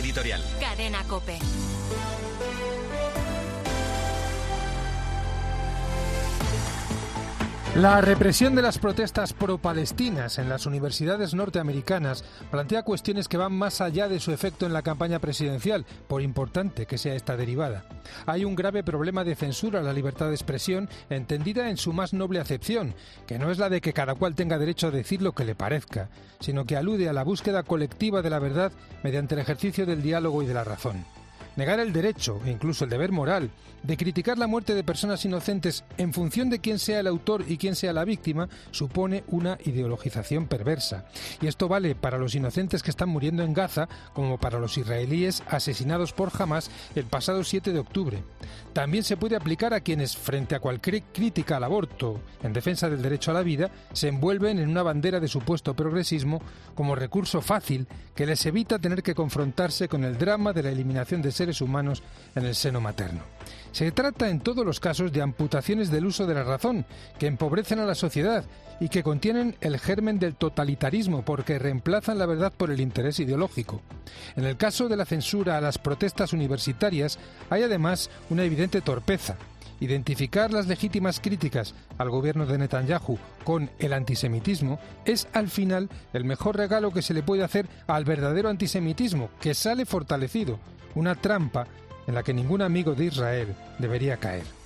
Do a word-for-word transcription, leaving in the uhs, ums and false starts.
editorial. Cadena COPE. La represión de las protestas pro-palestinas en las universidades norteamericanas plantea cuestiones que van más allá de su efecto en la campaña presidencial, por importante que sea esta derivada. Hay un grave problema de censura a la libertad de expresión, entendida en su más noble acepción, que no es la de que cada cual tenga derecho a decir lo que le parezca, sino que alude a la búsqueda colectiva de la verdad mediante el ejercicio del diálogo y de la razón. Negar el derecho, e incluso el deber moral, de criticar la muerte de personas inocentes en función de quién sea el autor y quién sea la víctima, supone una ideologización perversa. Y esto vale para los inocentes que están muriendo en Gaza, como para los israelíes asesinados por Hamás el pasado siete de octubre. También se puede aplicar a quienes, frente a cualquier crítica al aborto en defensa del derecho a la vida, se envuelven en una bandera de supuesto progresismo como recurso fácil que les evita tener que confrontarse con el drama de la eliminación de seres humanos en el seno materno. Se trata en todos los casos de amputaciones del uso de la razón, que empobrecen a la sociedad y que contienen el germen del totalitarismo porque reemplazan la verdad por el interés ideológico. En el caso de la censura a las protestas universitarias hay además una evidente torpeza. Identificar las legítimas críticas al gobierno de Netanyahu con el antisemitismo es al final el mejor regalo que se le puede hacer al verdadero antisemitismo, que sale fortalecido, una trampa en la que ningún amigo de Israel debería caer.